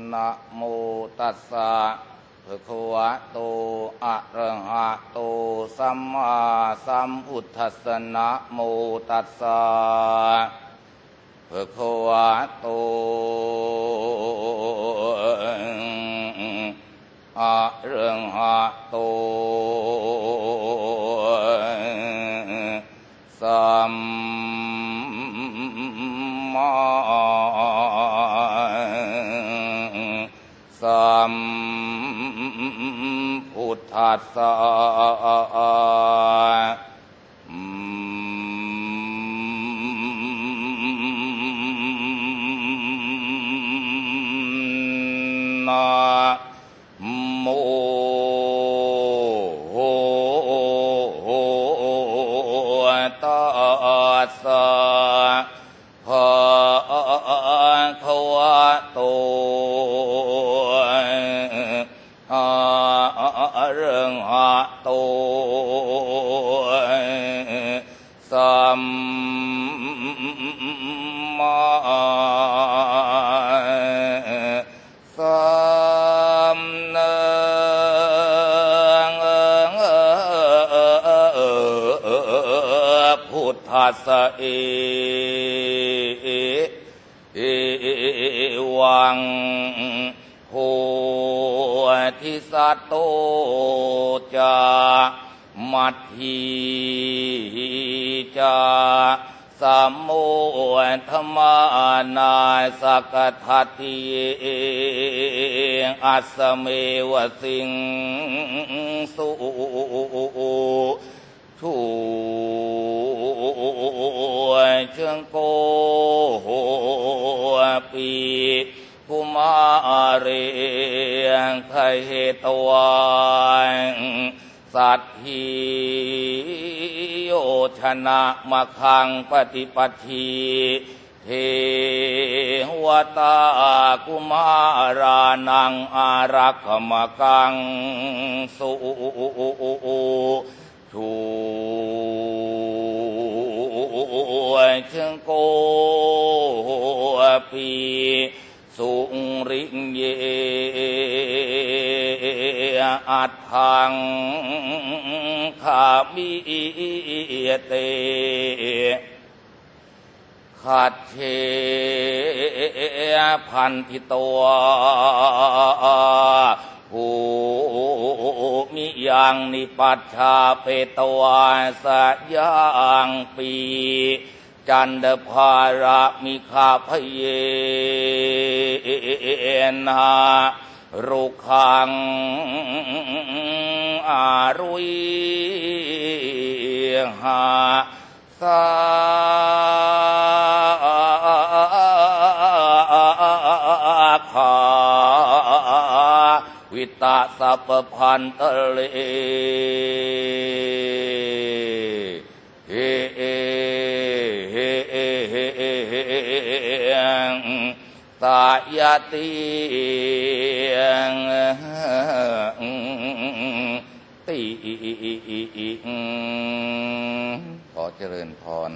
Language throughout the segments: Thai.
นะโมตัสสะภะคะวะโตอะระหะโตสัมมาสัมพุทธัสสะนะโมตัสสะภะคะวะโตอะระหะโตสัมมาสัมพุทธัสสะนะโมตัสสะภะคะวะโตอะระหะโตสัมมาสัมพุทธัสสะเอวังโหทิสัตโตจามัทธีจาสัมโมธรรมานาสักทัตติอัสสเมวะสิงสุชูเชิงโกปีภูมาเรไทเหตวันสัตถิโยชนะมะขังปฏิปัฏฐิเทวตากุมารานังอารักขมกังสุชูเชิงโกปีสุริงเยอัตถังขามิเตขัดเชพันธิโตภูมิยังนิปัชชาเปตวาสยังปีจันดภาระมิขะพเยนะรุขังอารุยหาสาขาวิตาสัพพันตเลตายติติขอเจริญพร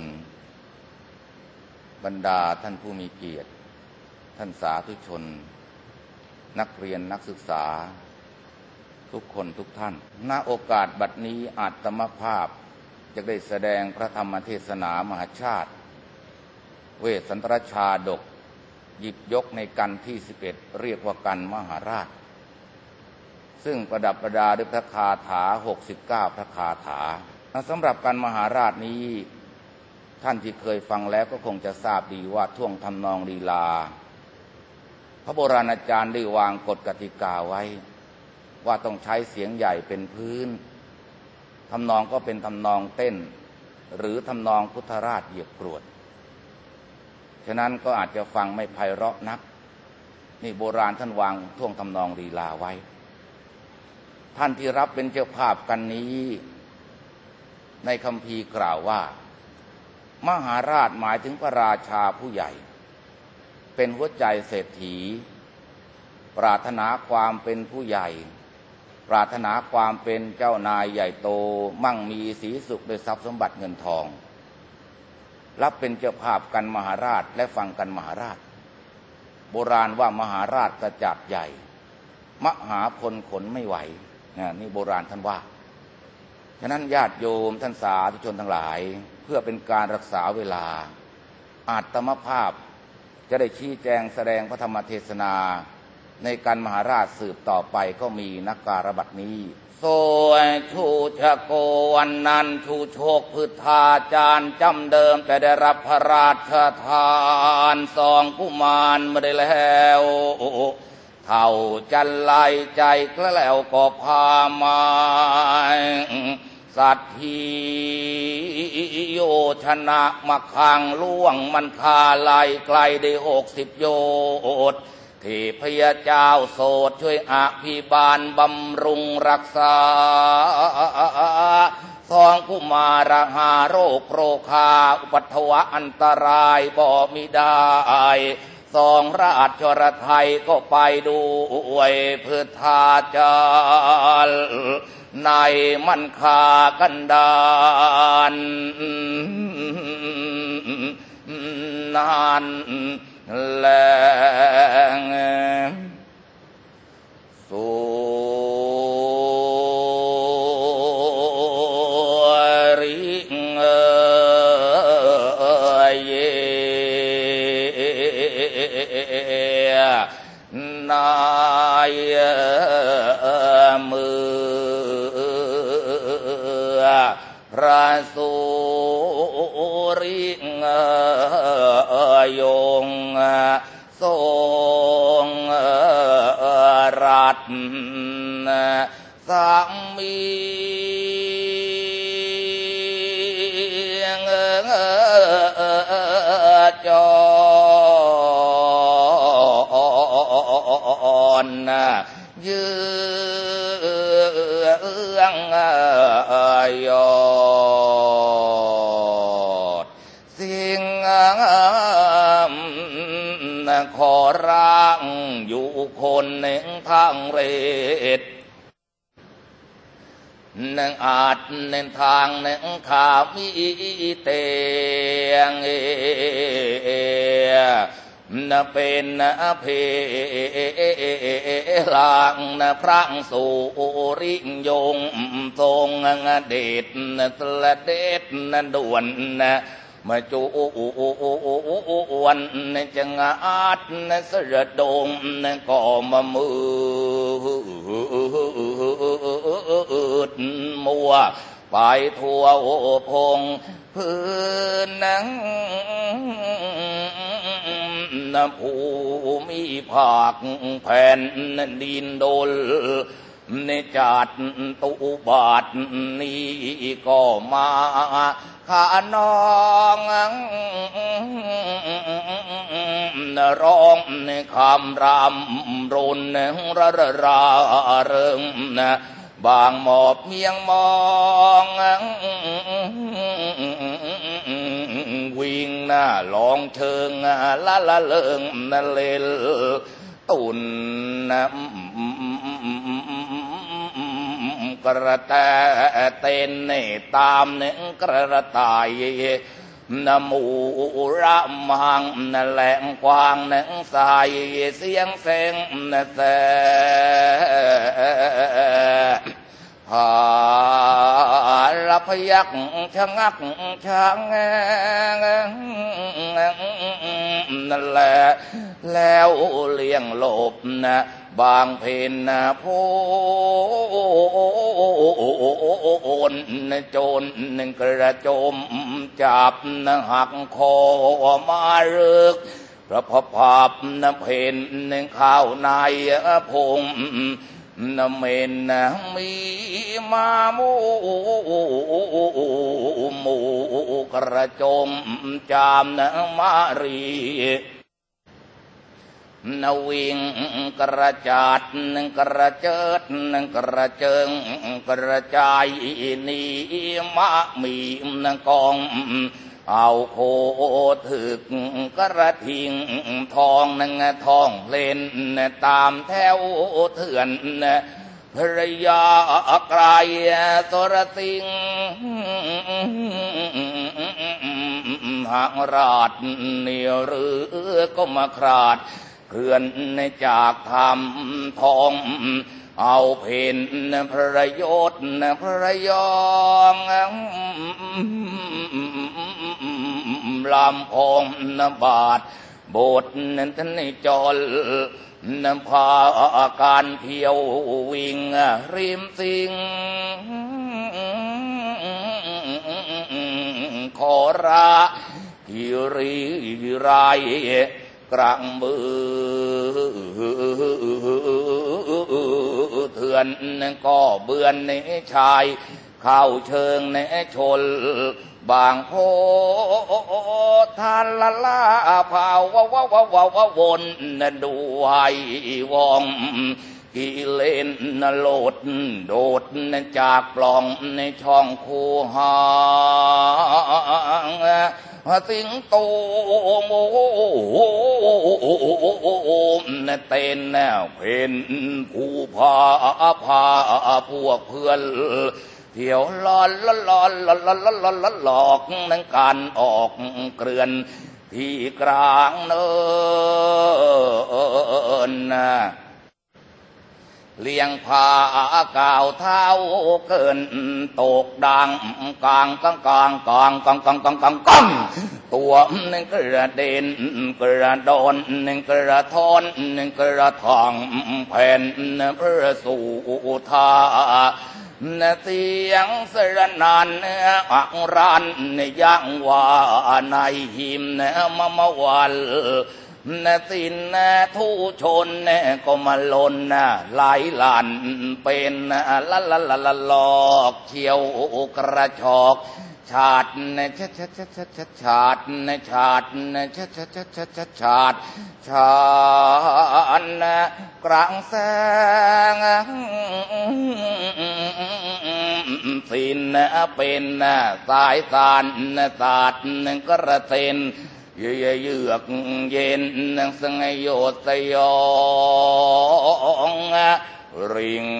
บรรดาท่านผู้มีเกียรติท่านสาธุชนนักเรียนนักศึกษาทุกคนทุกท่านณโอกาสบัดนี้อาตมภาพจะได้แสดงพระธรรมเทศนามหาชาติเวสสันตรชาดกหยิบยกในกันที่11เรียกว่ากันมหาราชซึ่งประดับประดาด้วยพระคาถา69พระคาถาสำหรับกันมหาราชนี้ท่านที่เคยฟังแล้วก็คงจะทราบดีว่าท่วงทำนองลีลาพระโบราณอาจารย์ได้วางกฎกติกาไว้ว่าต้องใช้เสียงใหญ่เป็นพื้นทำนองก็เป็นทำนองเต้นหรือทำนองพุทธราชเหยียบกรวดฉะนั้นก็อาจจะฟังไม่ไพเราะนักนี่โบราณท่านวางท่วงทำนองลีลาไว้ท่านที่รับเป็นเจ้าภาพกันนี้ในคัมภีร์กล่าวว่ามหาราชหมายถึงพระราชาผู้ใหญ่เป็นหัวใจเศรษฐีปรารถนาความเป็นผู้ใหญ่ปรารถนาความเป็นเจ้านายใหญ่โตมั่งมีสีสุขด้วยทรัพย์สมบัติเงินทองรับเป็นเจ้าภาพกันมหาราชและฟังกันมหาราชโบราณว่ามหาราชกระจาดใหญ่มหาพลขนไม่ไหวนี่โบราณท่านว่าฉะนั้นญาติโยมท่านสาธุชนทั้งหลายเพื่อเป็นการรักษาเวลาอาตมภาพจะได้ชี้แจงแสดงพระธรรมเทศนาในการมหาราชสืบต่อไปก็มีนักการบัดนี้โซยชูชโกวันนันชูโชคพุทธาจารย์จำเดิมแต่ได้รับพระราชทานสองกุมารไม่ได้แล้วเท่าจันไลใจกระแล้วก็พามาสัตถีโยชนะมาคังล่วงมันคาไลไกลได้60 โยชน์เทพยเจ้าโสดช่วยอภิบาลบำรุงรักษาสองกุมารหาโรคโรคาอุปัฏฐวะอันตรายบ่มิได้สองราชรไทยก็ไปดูอวยพุทธาจารย์ในมันคากันดานนานแลงสุริเยนายมือพระสุริยงทรงรัตสังมีจรยืองยอดสิ่งขอร่างอยู่คนหนึ่งทางเรศหนึ่งอาจหนึ่งทางหนึ่งขามีเตียงเป็นเพลางพระสุริยงทรงเดชละเดชด่วนมาจูวันจังอาจเสด็จดงก็มามืดมัวไปทั่วพงพื้นนังภูมิภาคแผ่นดินโดลในจัดตุบาทนี้ก็มาข้าน้องร้องในคำรำรุนราเริงบางหมอบเมียงมองวิ่งลองเชิงละเลิงเลลตุนกระแตเต้นตามเน่งกระต่ายมูระมังแหลงควางหนังสายเสียงเสียงแต่หารับยักชะงักชะแงนั่นแหละแล้วเลี้ยงหลบบางเพนโพนโจรกระโจมจับหักคอมาเรึกพระภาพเพนข้าวในพงเมนมีมามูกระโจมจามมารีวิ่งกระจาดกระเจิดกระเจิงกระจายนีมะมีกองเอาโคถึกกระทิงทองทองเล่นตามแถวเถื่อนภรยากลายสรสิงหางราดเนียหรือก็มาคราดเคลื่อนจากธรรมทองเอาเพนประโยชน์ประยองลำพองบาทโบสถ์ท่านในจรนำพาการเที่ยววิ่งริมสิงขอราฮิริไรกลางมือเถื่อนก็เบือนในชายเข้าเชิงในชนบางโพทานละลาพาวววนด้วยวองกิเลนโลดโดดจากปล่องในช่องคูหางสิงโตโมเต้นเพนผู้พาพวกเพื่อนเที่ยวหลอกนั่งการออกเกลื่อนที่กลางเนินเลี้ยงพากาวเท้าเกินตกดังกลางตัวนึงกระเด็นกระโดนนึงกระทอนนึงกระทองแผ่นพระสู่ทาเสียงสรนานอักรันยังว่าในหิมมะวันสินทุชนก็มาลนไหลหลั่นเป็นละลอกเชี่ยวกระชอกชาติชาติกลางแสงสินเป็นสายสานศาสตร์กระเซ็นเยือกเย็นสงโยสยองริง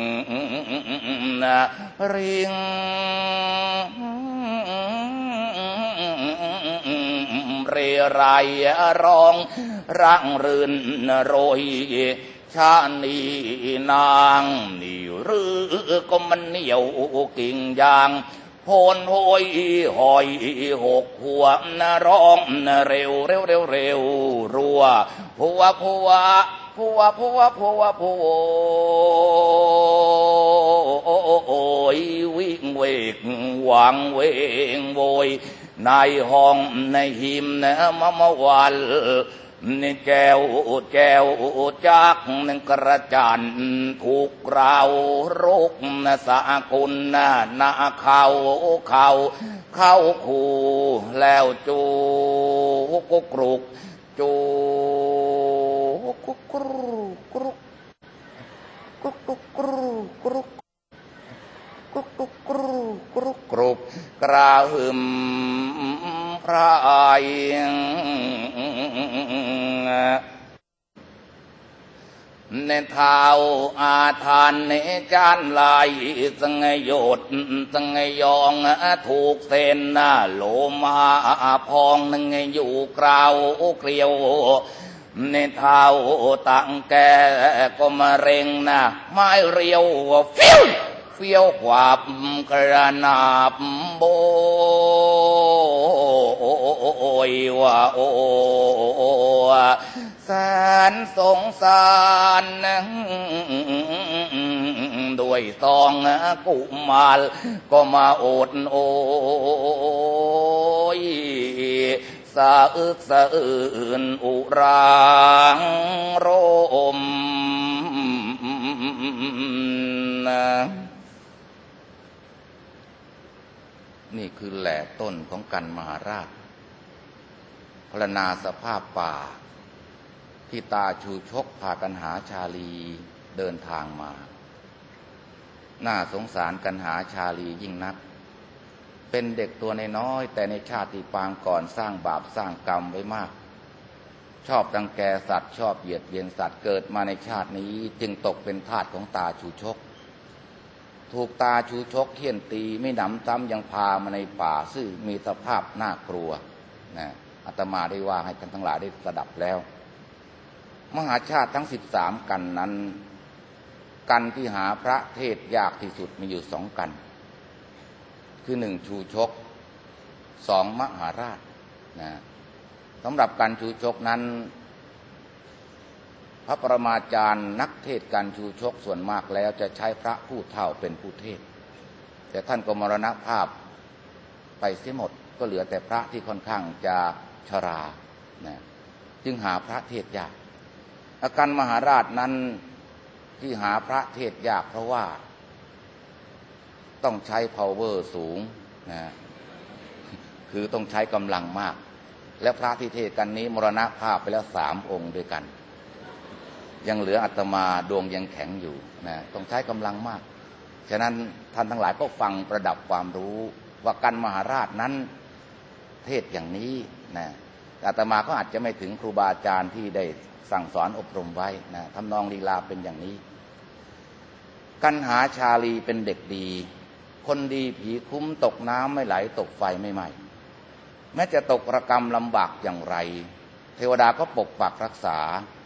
เรไรร้องรังรื่นโรยชานีนางนี่หรือก็มันเหนียวกิ่งยางโพนโหยหอยหกหัวร้องเร็วรัวผัวโอยวิ่งเวกหวังเวงโวยในห้องในหิมมะวันนี่แก้วจากนึงกระจันถูกเราโรคสากุลนาเขาคู่แล้วจูกุกรุกจูกุกรุกกรุกกระหึ่มพระายในเท้าอาทานในจานลายสังโยดสังยองถูกเส้นโลมาพองนึงอยู่กราวเกลียวในเท้าตั้งแกก็มาเร่งไม้เรียวเฟี้ยวขวาบกระนาบโบยว่าโอแสนสงสารด้วยซองกุมารก็มาอดโอยสะอึกสะอื่นอุรางโรมนี่คือแหล่ต้นของกันมหาราชพรรณนาสภาพป่าที่ตาชูชกพากันหาชาลีเดินทางมาน่าสงสารกันหาชาลียิ่งนักเป็นเด็กตัวน้อยแต่ในชาติปางก่อนสร้างบาปสร้างกรรมไว้มากชอบรังแกสัตว์ชอบเบียดเบียนสัตว์เกิดมาในชาตินี้จึงตกเป็นทาสของตาชูชกถูกตาชูชกเฆี่ยนตีไม่หนำซ้ำยังพามาในป่าซึ่งมีสภาพน่ากลัวนะอาตมาได้ว่าให้ท่านทั้งหลายได้สดับแล้วมหาชาติทั้ง13กันนั้นกันที่หาพระเทศยากที่สุดมีอยู่2กันคือ1ชูชก2มหาราชนะสำหรับกันชูชกนั้นพระปรมาจารย์นักเทศการชูชกส่วนมากแล้วจะใช้พระผู้เฒ่าเป็นผู้เทศแต่ท่านก็มรณภาพไปเสียหมดก็เหลือแต่พระที่ค่อนข้างจะชรานะจึงหาพระเทศยากอาการมหาราชนั้นที่หาพระเทศยากเพราะว่าต้องใช้ power สูงนะคือต้องใช้กำลังมากและพระที่เทศกันนี้มรณภาพไปแล้ว3 องค์ด้วยกันยังเหลืออาตมาดวงยังแข็งอยู่นะต้องใช้กำลังมากฉะนั้นท่านทั้งหลายก็ฟังประดับความรู้ว่ากันมหาราชนั้นเทศอย่างนี้นะอาตมาก็อาจจะไม่ถึงครูบาอาจารย์ที่ได้สั่งสอนอบรมไว้นะทำนองลีลาเป็นอย่างนี้กันหาชาลีเป็นเด็กดีคนดีผีคุ้มตกน้ำไม่ไหลตกไฟไม่ไหม้แม้จะตกระกรรมลำบากอย่างไรเทวดาก็ปกปักรักษา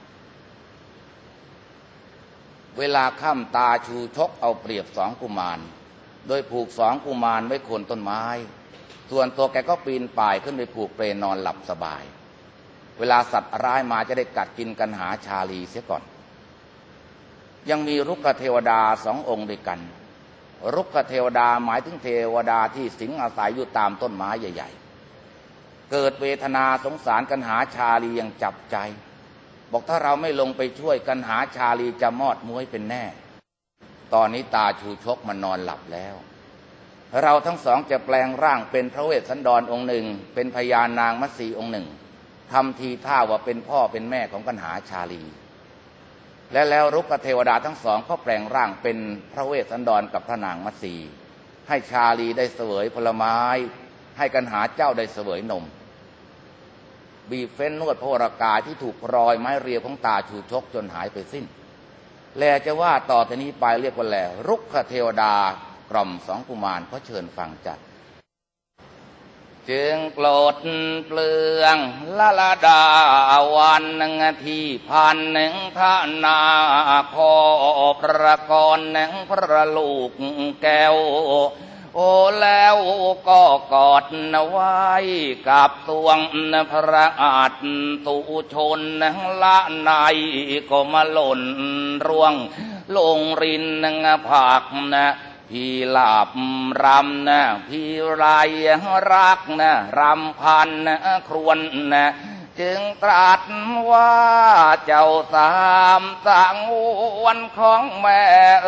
เวลาค่ำตาชูชกเอาเปรียบ2 กุมารโดยผูก2 กุมารไว้โคนต้นไม้ส่วนตัวแกก็ปีนป่ายขึ้นไปผูกเปลนอนหลับสบายเวลาสัตว์ร้ายมาจะได้กัดกินกันหาชาลีเสียก่อนยังมีรุกขเทวดา2 องค์ด้วยกันรุกขเทวดาหมายถึงเทวดาที่สิงอาศัยอยู่ตามต้นไม้ใหญ่ๆเกิดเวทนาสงสารกันหาชาลียังจับใจบอกถ้าเราไม่ลงไปช่วยกันหาชาลีจะมอดม้วยเป็นแน่ตอนนี้ตาชูชกมันนอนหลับแล้วเราทั้ง2จะแปลงร่างเป็นพระเวสสันดรองค์หนึ่งเป็นพญานางมัตสีองค์หนึ่งทำทีท่าว่าเป็นพ่อเป็นแม่ของกันหาชาลีและแล้วรุกขเทวดาทั้ง2ก็แปลงร่างเป็นพระเวสสันดรกับพระนางมัตสีให้ชาลีได้เสวยผลไม้ให้กันหาเจ้าได้เสวยนมบีบเฟ้นนวดพระวรากายที่ถูกรอยไม้เรียวของตาชูชกจนหายไปสิ้นแลจะว่าต่อจากนี้ไปเรียกว่าแลรุกขเทวดากล่อม2 กุมารเขาเชิญฟังจัดจึงโปรดเปลืองละลาดาวัน1 ที่1,000พระนาคพระกร1พระลูกแก้วโอ้แล้วก็กอดไว้กับสวงพระอาจตุชนละในก็มาหล่นร่วงลงรินผักนะพี่ลาบรำนะพี่ไรรักนะรำพันนะครวนนะจึงตรัสว่าเจ้า3 สังวันของแม่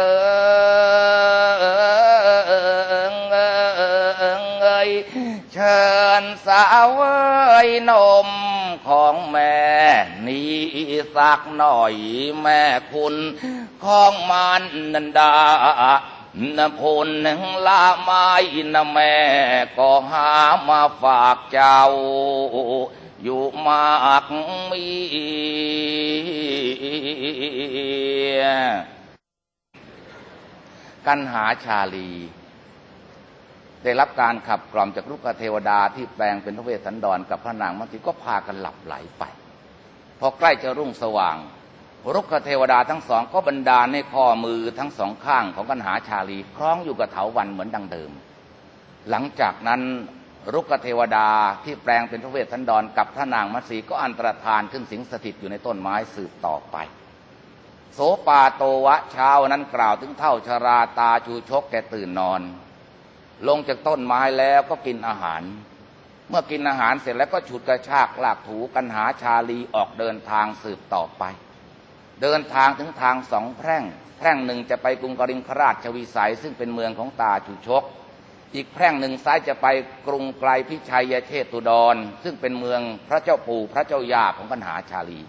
เชิญสาวเอ้ยนมของแม่นี้สักหน่อยแม่คุณของมันนันดานพลละไม้นะแม่ก็หามาฝากเจ้าอยู่มากมีกันหาชาลีได้รับการขับกล่อมจากรุกขเทวดาที่แปลงเป็นพระเวสสันดรกับพระนางมัตสีก็พากันหลับไหลไปพอใกล้จะรุ่งสว่างรุกขเทวดาทั้ง2ก็บันดาลให้ข้อมือทั้ง2 ข้างของกันหาชาลีคล้องอยู่กับเถาวัลย์เหมือนดังเดิมหลังจากนั้นรุกขเทวดาที่แปลงเป็นพระเวสสันดรกับพระนางมัตสีก็อันตรธานขึ้นสิงสถิตอยู่ในต้นไม้สืบต่อไปโสปาโตวะเช้านั้นกล่าวถึงเฒ่าชราตาชูชกแกตื่นนอนลงจากต้นไม้แล้วก็กินอาหารเมื่อกินอาหารเสร็จแล้วก็ฉุดกระชากลากถูกันหาชาลีออกเดินทางสืบต่อไปเดินทางถึงทาง2 แพร่งแพร่งหนึ่งจะไปกรุงกริงคราชวิสัยซึ่งเป็นเมืองของตาชูชกอีกแพร่งหนึ่งซ้ายจะไปกรุงไกลพิชัยเชตุดรซึ่งเป็นเมืองพระเจ้าปู่พระเจ้าย่าของกันหาชาลี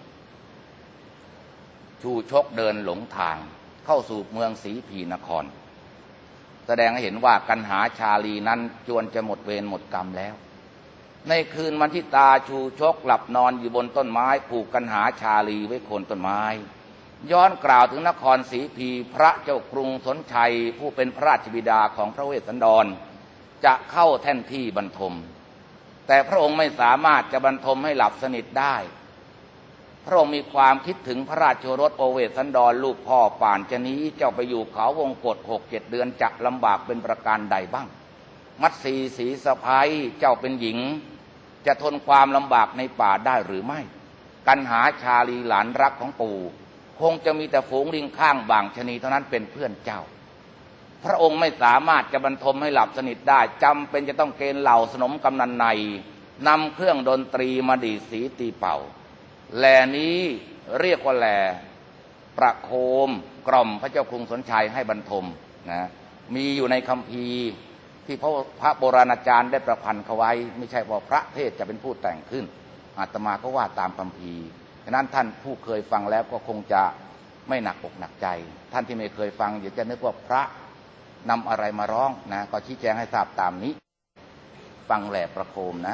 ชูชกเดินหลงทางเข้าสู่เมืองศรีพีนครแสดงให้เห็นว่ากันหาชาลีนั้นจวนจะหมดเวรหมดกรรมแล้วในคืนวันที่ตาชูชกหลับนอนอยู่บนต้นไม้ผูกกันหาชาลีไว้โคนต้นไม้ย้อนกล่าวถึงนครศรีพีพระเจ้ากรุงสนชัยผู้เป็นพระราชบิดาของพระเวสสันดรจะเข้าแท่นที่บรรทมแต่พระองค์ไม่สามารถจะบรรทมให้หลับสนิทได้พระองค์มีความคิดถึงพระราชโอรสโอเวสสันดรลูกพ่อป่านจะหนีเจ้าไปอยู่เขาวงกฏ6-7 เดือนจะลำบากเป็นประการใดบ้างมัตสีศรีสะพ้ายเจ้าเป็นหญิงจะทนความลำบากในป่าได้หรือไม่กันหาชาลีหลานรักของปู่คงจะมีแต่ฝูงลิงข้างบางชนีเท่านั้นเป็นเพื่อนเจ้าพระองค์ไม่สามารถจะบรรทมให้หลับสนิทได้จำเป็นจะต้องเกณฑ์เหล่าสนมกำนันในนำเครื่องดนตรีมาดีดสีตีเป่าแลนี้เรียกว่าแลประโคมกล่อมพระเจ้ากรุงสนชัยให้บรรทมนะมีอยู่ในคัมภีร์ที่พระโบราณอาจารย์ได้ประพันธ์เขาไว้ไม่ใช่ว่าพระเทศจะเป็นผู้แต่งขึ้นอาตมาก็ว่าตามคัมภีร์ฉะนั้นท่านผู้เคยฟังแล้วก็คงจะไม่หนักอกหนักใจท่านที่ไม่เคยฟังอย่าจะนึกว่าพระนำอะไรมาร้องนะก็ชี้แจงให้ทราบตามนี้ฟังแหล่ประโคมนะ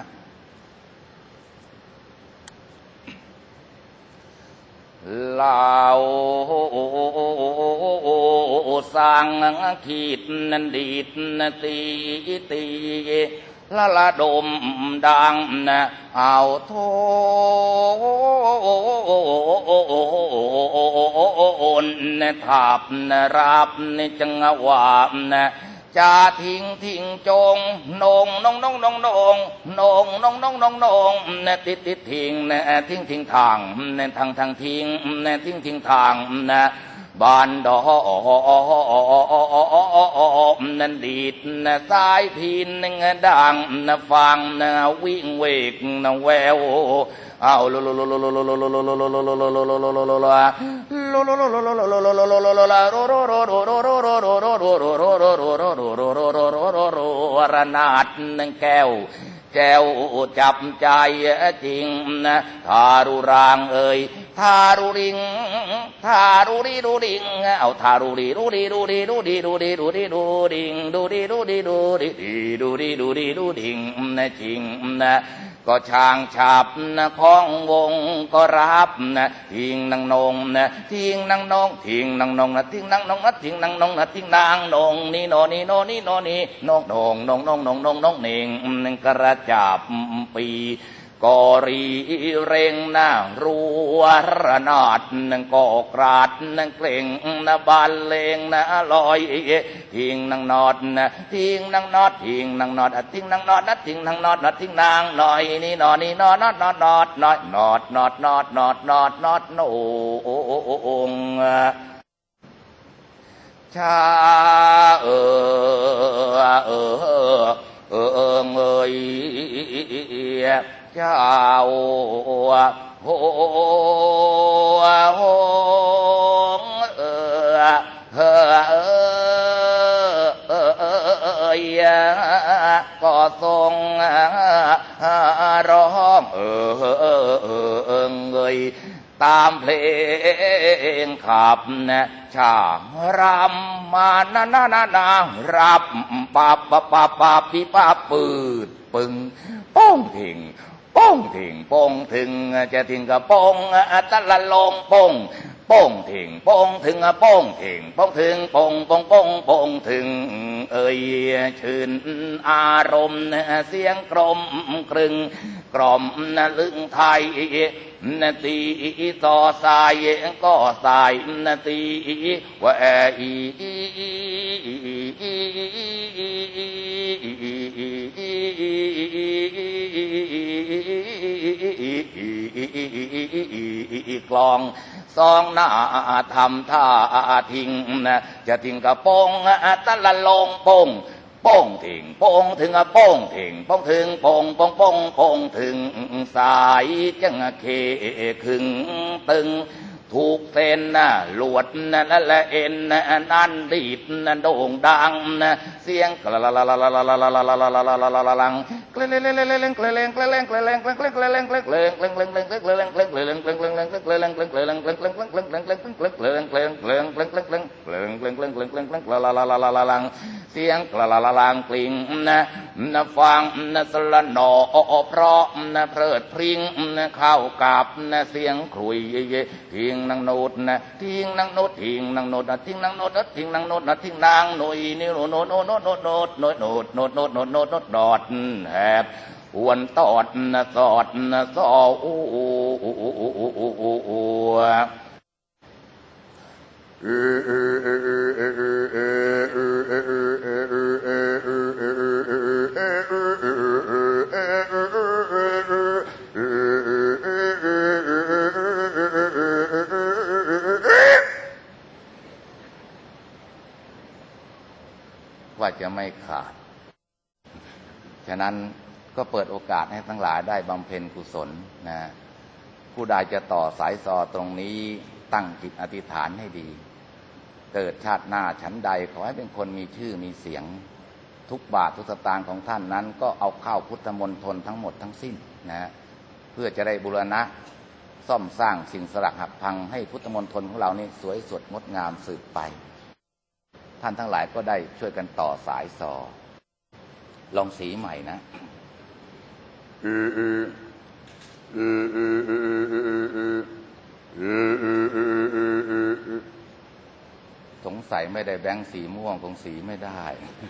ลาวสร้างขีดนันดีดนตีตีละดมดังนะเอาโทนนะทับนะรับนะจังหวะนะจะทิ้งจงนงนงนงนงนงนงนงนงนงนงนะติดทิ้งนะทิ้งทางนะทางทิ้งนะทิ้งทางนะบานดอกนั่นดีดนะสายพินนะดังนะฟังนะวิ่งเวกนะแววเอาระนาดนังแก้วแก้วจับใจจริงนะทารุรางเอ่ยทารุริงทารุรีดูดิงเอาทารุรีดูดีดูดีดูดีดูดีดูดีดูดิงดูดีดูดีดูดีดูดีดูดีดูดิงนะจริงนะก็ช่างฉับนะของวงก็รับนะทิ้งนางนงนะทิ้งนางนงทิ้งนางนงนะทิ้งนางนงนะทิ้งนางนงนะทิ้งนางนงนี่โนนี่โนนี่โนนี่นงนงนงนงนงนงนงเน่งนึงกระจับปีกอรีเร่งหน้ารัวระนาดนังกอกราดนังเกล่งนะบานเลงนะลอยทิ้งนางนอดนะทิ้งนางนอดทิ้งนางนอดทิ้งนางนอดนะทิ้งนางนอดนะทิ้งนางหน่อยนี่นอนี่นอนอดนอดนอดนอดนอดนอดนอดนอดนอดนอดโนองชาเอยเจ้าโหก็ทรงร้องเอ่ยตามเพลงขับนะชารำมานารับปาปีปาปืดปึงป้องถิงป้องถิงป้องถึงจะถิงกระป้องตะละลงป้องป้องถิงป้องถึงป้องถิงป้องถึงป้องป้องถึงเอ่ยชื่นอารมณ์เสียงกลมกรึงกล่อมลึงไทยนาตีต่อสายก็สายนาตีว่ากลองสองหน้าทำท่าทิ้งนะจะทิ้งกระโปงตะละลงโป่งป้องถึงป้องถึงป้องถึงป้องถึงป้องถึงสายจังเคขึงตึงถูกเส้นนะหลวดนะละเอ็นนะนั่นดีดนะโด่งดังนะเสียงกละลังกละลังเสียงกละลังกลิ่งนะฟังนะสละหนอเพราะนะเพลิดพริ้งนะเข้ากับนะเสียงขลุ่ยทิ้งนางโนดนะทิ้งนางโนดทิ้งนางโนดนะทิ้งนางโนดนะทิ้งนางโนดนะทิ้งนางหน่อยนี่โนดแฮบควรตอดสอดสอว่าจะไม่ขาดฉะนั้นก็เปิดโอกาสให้ทั้งหลายได้บำเพ็ญกุศลนะผู้ใดจะต่อสายซอตรงนี้ตั้งจิตอธิษฐานให้ดีเกิดชาติหน้าชั้นใดขอให้เป็นคนมีชื่อมีเสียงทุกบาททุกสตางค์ของท่านนั้นก็เอาเข้าพุทธมณฑลทั้งหมดทั้งสิ้นนะเพื่อจะได้บูรณะซ่อมสร้างสิ่งสลักหักพังให้พุทธมณฑลของเรานี่สวยสดงดงามสืบไปท่านทั้งหลายก็ได้ช่วยกันต่อสายซอลองสีใหม่นะสงสัยไม่ได้แบงค์สีม่วงคงสีไม่ได้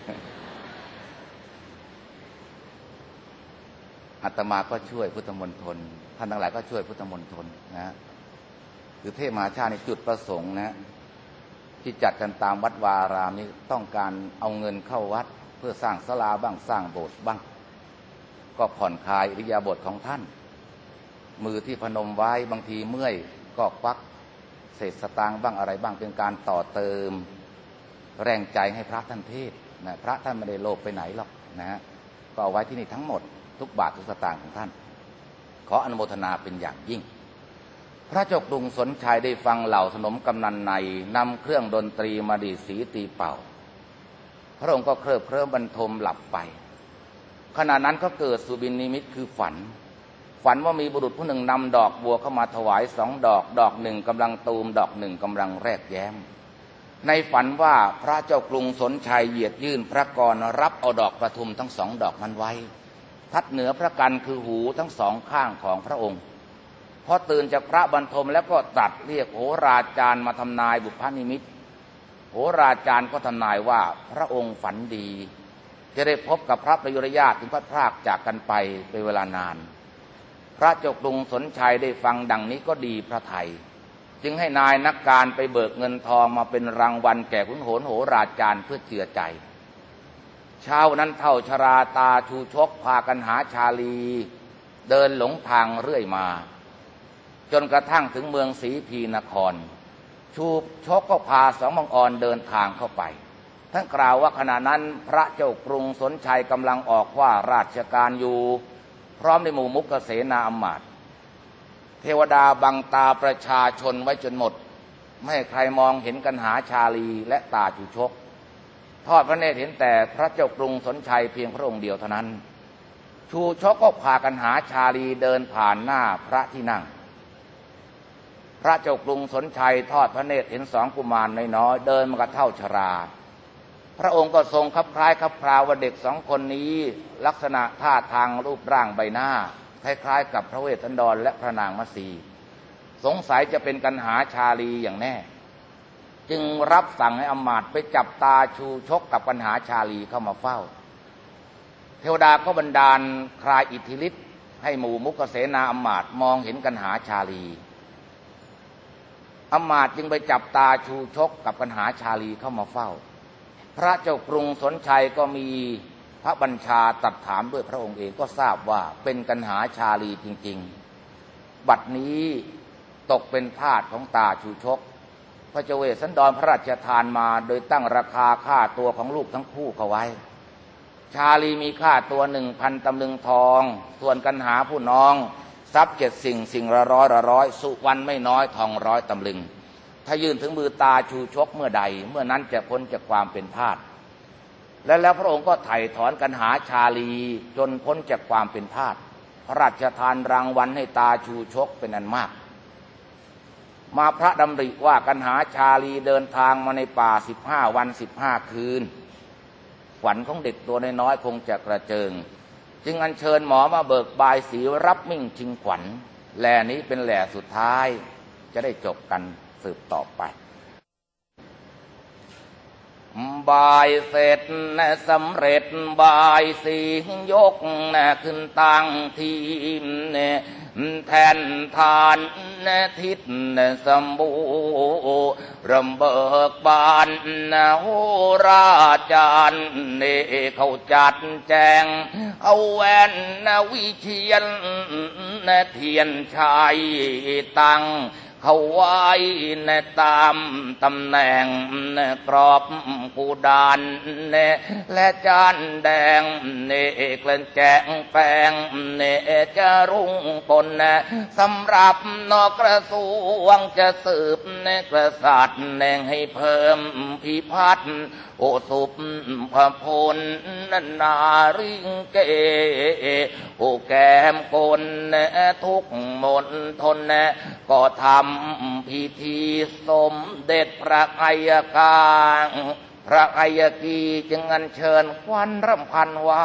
อาตมาก็ช่วยพุทธมณฑลท่านทั้งหลายก็ช่วยพุทธมณฑลนะคือเทศมหาชาติในจุดประสงค์นะที่จัดกันตามวัดวารามนี้ต้องการเอาเงินเข้าวัดเพื่อสร้างศาลาบ้างสร้างโบสถ์บ้างก็ผ่อนคลายอิริยาบถของท่านมือที่พนมไว้บางทีเมื่อยก็ควักเศษสตางค์บ้างอะไรบ้างเป็นการต่อเติมแรงใจให้พระท่านเทศนะพระท่านไม่ได้โลภไปไหนหรอกนะฮะก็เอาไว้ที่นี่ทั้งหมดทุกบาททุกสตางค์ของท่านขออนุโมทนาเป็นอย่างยิ่งพระเจ้ากรุงสนชัยได้ฟังเหล่าสนมกำนันในนำเครื่องดนตรีมาดีดสีตีเป่าพระองค์ก็เคลิบเคลิ้มบรรทมหลับไปขณะนั้นก็เกิดสุบินนิมิตคือฝันว่ามีบุรุษผู้หนึ่งนำดอกบัวเข้ามาถวาย2 ดอกดอกหนึ่งกำลังตูมดอกหนึ่งกำลังแรกแย้มในฝันว่าพระเจ้ากรุงสนชัยเหยียดยื่นพระกรรับเอาดอกประทุมทั้ง2 ดอกนั้นไว้ทัดเหนือพระกันคือหูทั้ง2 ข้างของพระองค์พอตื่นจากพระบรรทมแล้วก็ตรัสเรียกโหราจารย์มาทำนายบุพนิมิตโหราจารย์ก็ทำนายว่าพระองค์ฝันดีจะได้พบกับพระประยุรญาติถึงพัดพรากจากกันไปเป็นเวลานานพระเจ้ากรุงสนชัยได้ฟังดังนี้ก็ดีพระทัยจึงให้นายนักการไปเบิกเงินทองมาเป็นรางวัลแก่ขุนโหรโหราจารย์เพื่อเจือใจเช้านั้นเฒ่าชราตาชูชกพากันหาชาลีเดินหลงทางเรื่อยมาจนกระทั่งถึงเมืองศรีพีนครชูชกก็พา2 บังอ่อนเดินทางเข้าไปท่านกล่าวว่าขณะนั้นพระเจ้ากรุงสนชัยกำลังออกว่าราชการอยู่พร้อมในหมู่มุขเสนาอมาตย์เทวดาบังตาประชาชนไว้จนหมดไม่ให้ใครมองเห็นกันหาชาลีและตาชูชกทอดพระเนตรเห็นแต่พระเจ้ากรุงสนชัยเพียงพระองค์เดียวเท่านั้นชูชกก็พากันหาชาลีเดินผ่านหน้าพระที่นั่งพระเจ้ากรุงสนชัยทอดพระเนตรเห็น2 กุมารน้อยๆเดินมากระเท่าชราพระองค์ก็ทรงคับคล้ายคับคลาว่าเด็ก2 คนนี้ลักษณะท่าทางรูปร่างใบหน้าคล้ายๆกับพระเวสสันดรและพระนางมัสีสงสัยจะเป็นกันหาชาลีอย่างแน่จึงรับสั่งให้อมาตย์ไปจับตาชูชกกับกันหาชาลีเข้ามาเฝ้าเทวดาก็บันดาลคลายอิทธิฤทธิ์ให้หมู่มุขเสนาอมาตย์มองเห็นกันหาชาลีอมาตย์จึงไปจับตาชูชกกับกันหาชาลีเข้ามาเฝ้าพระเจ้ากรุงสนชัยก็มีพระบัญชาตรัสถามด้วยพระองค์เองก็ทราบว่าเป็นกันหาชาลีจริงๆบัดนี้ตกเป็นทาสของตาชูชกพระเจ้าเวสสันดรพระราชทานมาโดยตั้งราคาค่าตัวของลูกทั้งคู่เขาไว้ชาลีมีค่าตัว 1,000 ตำลึงทองส่วนกันหาผู้น้องทรัพย์7 สิ่งละร้อยสุวรรณไม่น้อยทอง100 ตำลึงถ้ายื่นถึงมือตาชูชกเมื่อใดเมื่อนั้นจะพ้นจากความเป็นทาสแล้วพระองค์ก็ไถ่ถอนกันหาชาลีจนพ้นจากความเป็นทาสพระราชทานรางวัลให้ตาชูชกเป็นอันมากมาพระดำริว่ากันหาชาลีเดินทางมาในป่า15 วัน 15 คืนขวัญของเด็กตัวน้อยๆคงจะกระเจิงจึงอัญเชิญหมอมาเบิกบายสีรับมิ่งชิงขวัญแหล่นี้เป็นแหล่สุดท้ายจะได้จบกันสืบต่อไปบายเสร็จสำเร็จบายสียกขึ้นตั้งทีแทนทานทิศสมบูรณ์เบิกบานโหราจารย์เขาจัดแจงเอาแวนวิเชียรเทียนชัยตั้งเขาไว้ตามตำแหน่งกรอบกูดานและจานแดงเกลื่อนแจงแปงจะรุ่งปนสำหรับนอกกระทรวงจะสืบกษัตริย์ให้เพิ่มพิพัฒน์โอสุปพพลนาริงเกโอแก้มกลทุกมนทนก็ทำพิธีสมเด็จพระอัยการพระอัยกีจึงอัญเชิญควันรำพันว่า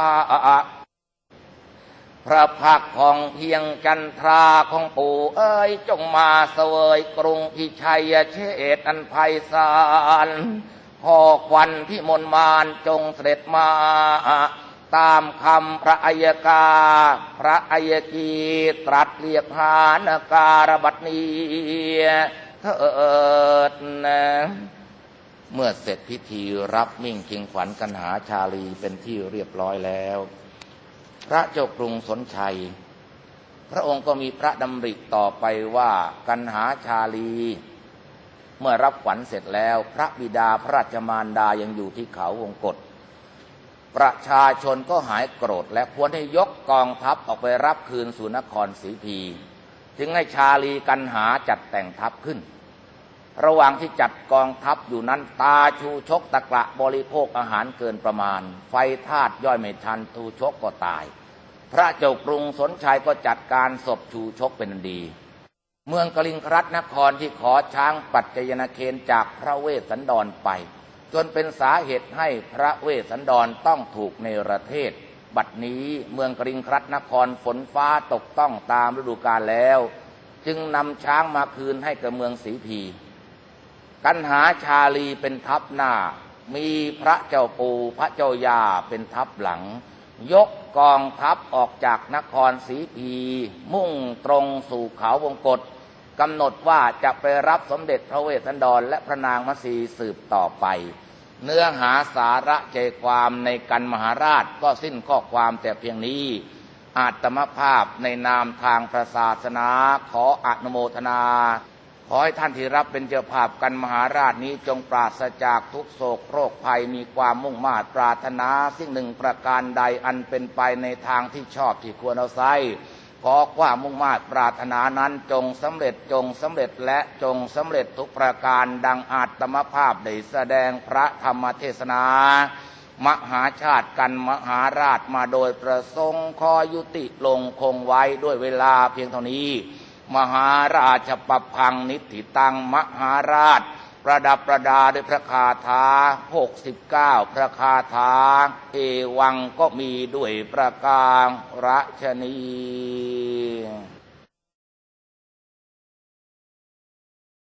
พระพักของเพียงจันทราของปู่เอ๋ยจงมาเสวยกรุงพิชัยเชษฐ์อันไพศาลขอควันพิมลมานจงเสด็จมาตามคำพระอัยกาพระอัยกีตรัสเรียกหานการบัดนี้เถิดเมื่อเสร็จพิธีรับมิ่งชิงขวัญกันหาชาลีเป็นที่เรียบร้อยแล้วพระเจ้ากรุงสนชัยพระองค์ก็มีพระดำริต่อไปว่ากันหาชาลีเมื่อรับขวัญเสร็จแล้วพระบิดาพระราชมารดายังอยู่ที่เขาวงกฏประชาชนก็หายโกรธและควรให้ยกกองทัพออกไปรับคืนสู่นครศรีพีจึงให้ชาลีกันหาจัดแต่งทัพขึ้นระหว่างที่จัดกองทัพอยู่นั้นตาชูชกตะกระบริโภคอาหารเกินประมาณไฟธาตุย่อยไม่ทันชูชกก็ตายพระเจ้ากรุงสนชัยก็จัดการศพชูชกเป็นดีเมืองกลิงครัตนครที่ขอช้างปัจจยนเคนจากพระเวสสันดรไปจนเป็นสาเหตุให้พระเวสสันดรต้องถูกเนรเทศบัดนี้เมืองกลิงครัตนครฝนฟ้าตกต้องตามฤดูกาลแล้วจึงนำช้างมาคืนให้กับเมืองศรีพีกันหาชาลีเป็นทัพหน้ามีพระเจ้าปู่พระเจ้าย่าเป็นทัพหลังยกกองทัพออกจากนครศรีพีมุ่งตรงสู่เขาวงกฏกำหนดว่าจะไปรับสมเด็จพระเวสสันดรและพระนางมัสีสืบต่อไปเนื้อหาสาระใจความในกันมหาราชก็สิ้นข้อความแต่เพียงนี้อาตมภาพในนามทางพระศาสนาขออนุโมทนาขอให้ท่านที่รับเป็นเจ้าภาพกันมหาราชนี้จงปราศจากทุกโศกโรคภัยมีความมุ่งมา่ปรารถนาสิ่งหนึ่งประการใดอันเป็นไปในทางที่ชอบที่ควรเอาใช้ขอความมุ่งมา่ปรารถนานั้นจงสำเร็จและจงสำเร็จทุกประการดังอาตมภาพได้แสดงพระธรรมเทศนามหาชาติกันมหาราชมาโดยประสงค์ขอยุติลงคงไว้ด้วยเวลาเพียงเท่านี้มหาราชปัปพังนิธิตังมหาราชประดับประดาด้วยพระคาถา69พระคาถาเอวังก็มีด้วยประการฉะนี้